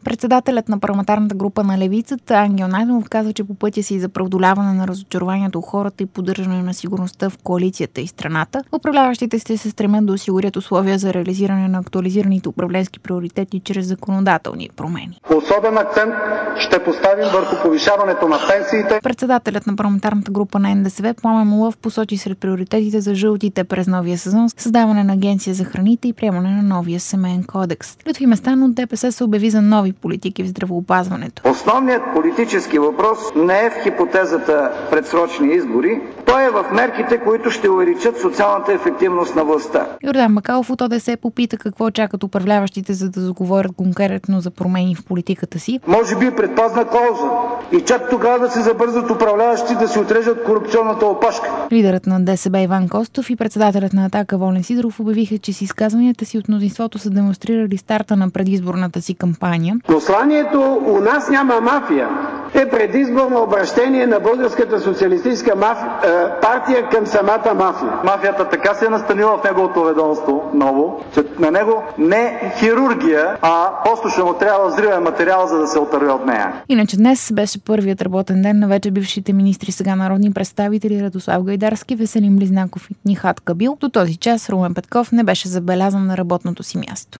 Председателят на парламентарната група на Левицата Ангел Найденов казва, че по пътя си за преодоляване на разочарованието у хората и поддържане на сигурността в коалицията и страната, управляващите ще се стремят да осигурят условия за реализиране на актуализираните управленски приоритети чрез законодателни промени. Особен акцент ще поставим върху повишаването на пенсиите. Председателят на парламентарната група на НДСВ Пламен Моллов посочи сред приоритетите за жълтите през новия сезон създаване на агенция за храните и приемане на новия семейен кодекс. Лютви Местан от ДПС се обяви за нови политики в здравеопазването. Основният политически въпрос не е в хипотезата предсрочни избори, той е в мерките, които ще увеличат социалната ефективност на властта. Йордан Бакалов от ОДС попита какво чакат управляващите, за да заговорят конкретно за промени в политиката си. Може би предпазна клауза и чак тогава да се забързат управляващи да си отрежат корупционната опашка. Лидерът на ДСБ Иван Костов и председателят на Атака Волен Сидеров обявиха, че с изказванията си от мнозинството са демонстрирали старта на предизборната си кампания. Посланието "У нас няма мафия" е предизборно обращение на Българската социалистическа партия към самата мафия. Мафията така се е настанила в неговото ведомство ново, че на него не хирургия, а просто ще му трябва взривен материал, за да се отърве от нея. Иначе днес беше първият работен ден на вече бившите министри, сега народни представители Радослав Гайдарски, Веселин Близнаков и Нихат Кабил. До този час Румен Петков не беше забелязан на работното си място.